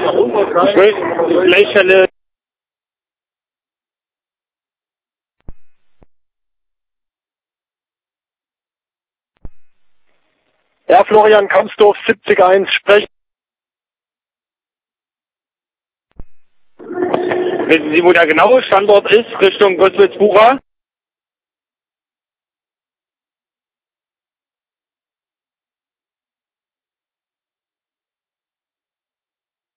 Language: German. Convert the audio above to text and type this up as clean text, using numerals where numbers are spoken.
Leitstelle. Ja, Florian Kamsdorf, 70-1, sprechen. Wissen Sie, wo der genaue Standort ist, Richtung Gottwitz-Bucha?